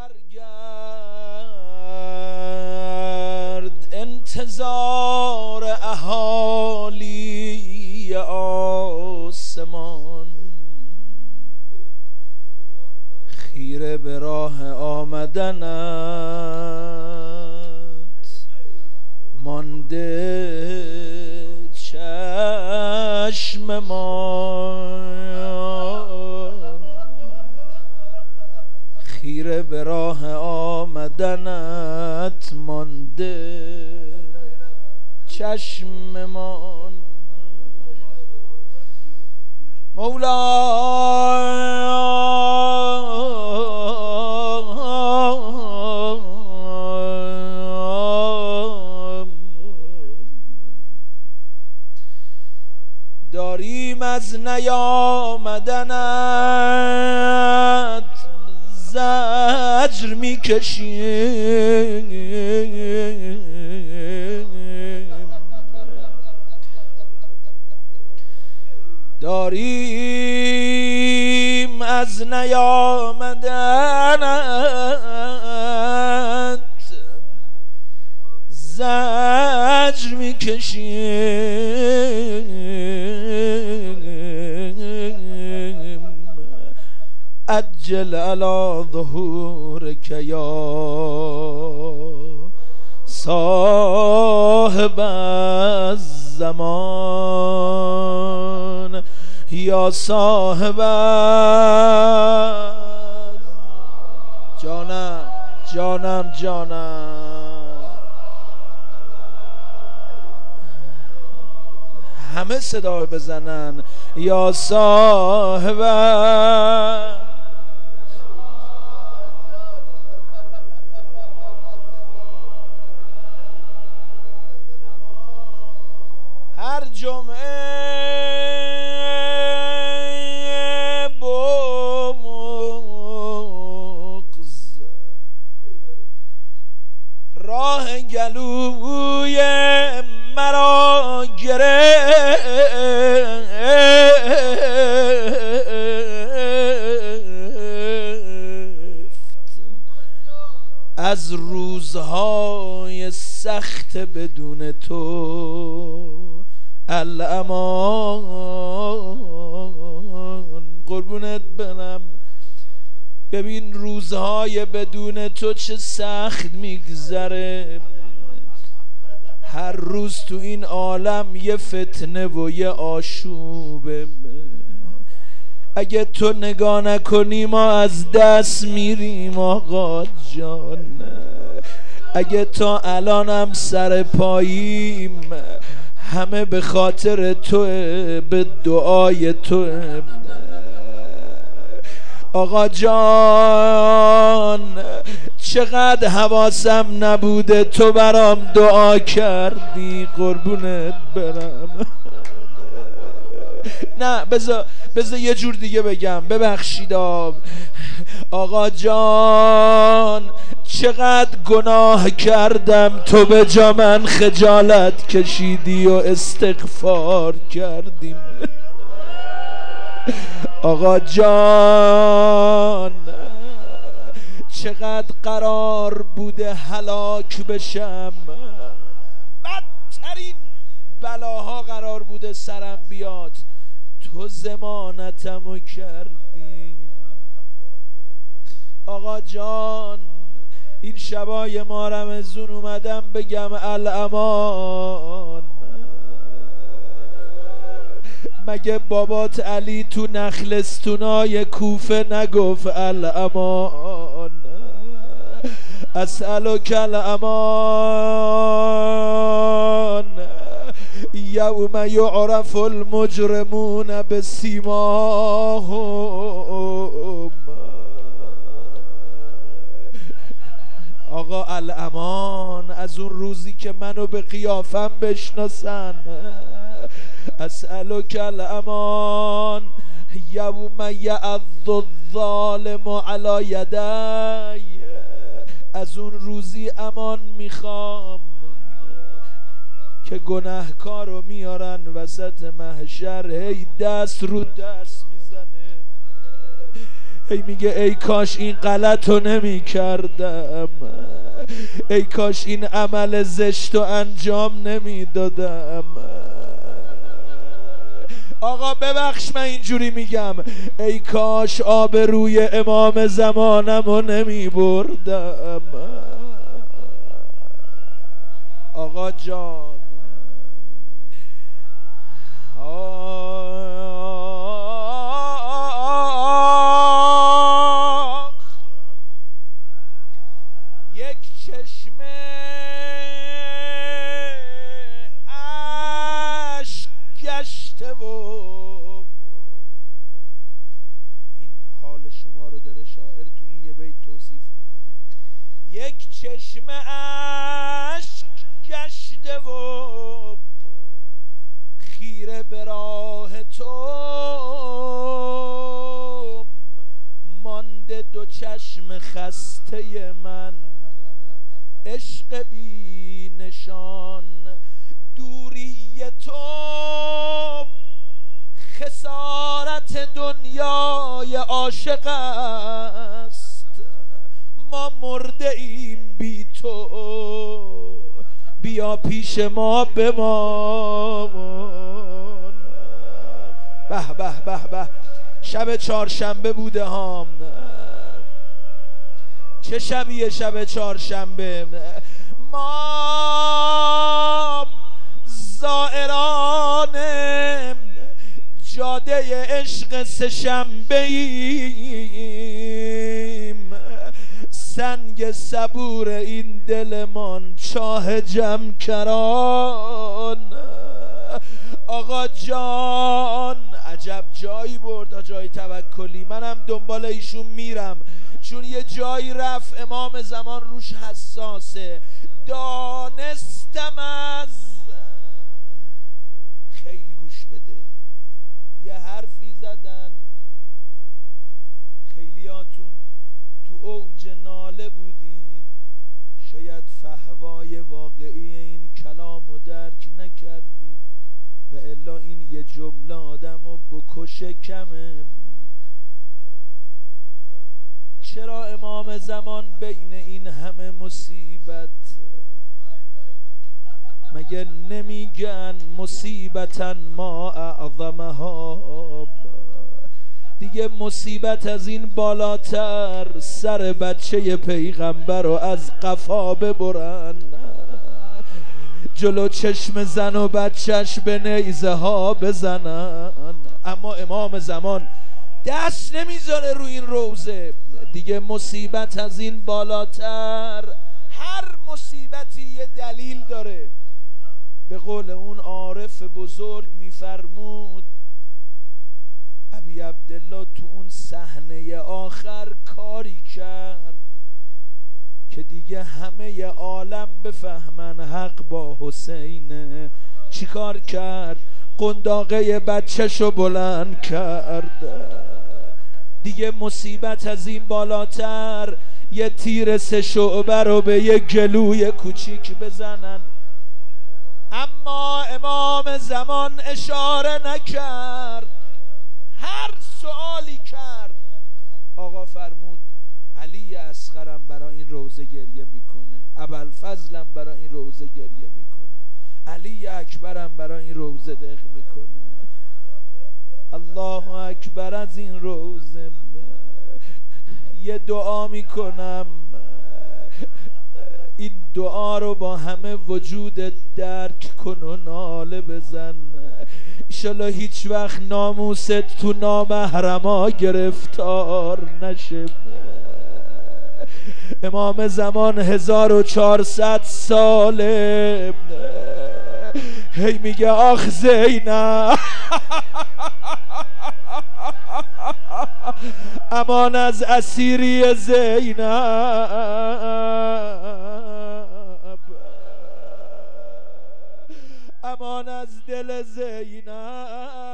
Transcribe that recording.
برگرد انتظار اهالی آسمان، خیره به راه آمدنت مانده چشم مان، خیره به راه آمدنت مانده چشم مان. مولا داریم از نیامدنت زجر میکشیم، داریم از نیامدنت زجر میکشیم، عجل علی ظهورک یا صاحب الزمان، یا صاحب جانم جانم جانم، همه صدا بزنن، یا صاحب هر جمعه بغض راه گلوی مرا گرفت، از روزهای سخت بدون تو الامان. قربونت برم، ببین روزهای بدون تو چه سخت میگذره، هر روز تو این عالم یه فتنه و یه آشوبه، اگه تو نگاه نکنی ما از دست میریم آقا جان، اگه تا الانم سر پاییم همه به خاطر توه، به دعای توه آقا جان. چقدر حواسم نبوده تو برام دعا کردی، قربونت برم. نه بذار یه جور دیگه بگم، ببخشید آقا جان، چقدر گناه کردم تو به جا من خجالت کشیدی و استغفار کردیم. آقا جان چقدر قرار بوده هلاک بشم، بدترین بلاها قرار بوده سرم بیاد، تو ضمانتمو کردی. آقا جان این شبای ما رمضون اومدم بگم الامان، مگه بابات علی تو نخلستونای کوفه نگفت الامان؟ اسألک الامان یوم یعرف المجرمون بسیماهم. آقا الامان از اون روزی که منو به قیافم بشناسن. اسألک الامان یوم یعض الظالم علی یدی، از اون روزی امان میخوام که گناهکارو میارن وسط محشر، هی دست رو دست میزنه، هی میگه ای کاش این غلطو نمی کردم، ای کاش این عمل زشتو انجام نمی دادم. آقا ببخش من اینجوری میگم، ای کاش آبروی امام زمانمو نمی بردم. آقا جان یک چشمه اشک گشته و این حال شما رو داره شاعر تو این یه بیت توصیف میکنه. یک چشمه اشک گشته و خیره به راه تو مانده دو چشم خسته من، عشق بی نشان دوری تو خسارت دنیای عاشق است. ما مرده ایم بی تو، بیا پیش ما بمان. به به به به، شب چهارشنبه بوده هام. چه شبیه شب چهارشنبه؟ ما زائران جاده عشق سه‌شنبه ایم، سنگ صبور این دلمان چاه جمکران. آقا جان عجب جایی برد جای توکلی، منم دنبال ایشون میرم چون یه جایی رفت امام زمان روش حساسه. دانستم از خیلی گوش بده، یه حرفی زدن خیلیاتون تو اوج ناله بودید، شاید فحوای واقعی این کلام رو درک نکردید و الا این یه جمله آدم رو بکشه کمه. چرا امام زمان بین این همه مصیبت مگه نمیگن مصیبتاً ما اعظمها؟ دیگه مصیبت از این بالاتر سر بچه پیغمبر رو از قفا ببرن، جلو چشم زن و بچهش به نیزه ها بزنن. اما امام زمان دست نمیذاره رو این روزه. دیگه مصیبت از این بالاتر، هر مصیبتی یه دلیل داره. به قول اون عارف بزرگ میفرمود ابی عبدالله تو اون صحنه آخر کاری کرد که دیگه همه عالم بفهمن حق با حسینه. چی کار کرد؟ قنداقه بچه‌شو بلند کرد. دیگه مصیبت از این بالاتر یه تیر 3 شعبه رو به یه گلوی کوچیک بزنن. اما امام زمان اشاره نکرد، هر سوالی کرد. آقا فرمود علی اصغرم برای این روزه گریه میکنه، ابوالفضلم برای این روزه گریه میکنه، علی اکبرم برای این روزه دق میکنه. الله اکبر. از این روزه یه دعا میکنم، این دعا رو با همه وجودت درک کن و ناله بزن. انشالله هیچ وقت ناموست تو نامحرما گرفتار نشه. امام زمان 1400 ساله هی میگه آخ زینب امان از اسیری زینب، امان از دل زینب.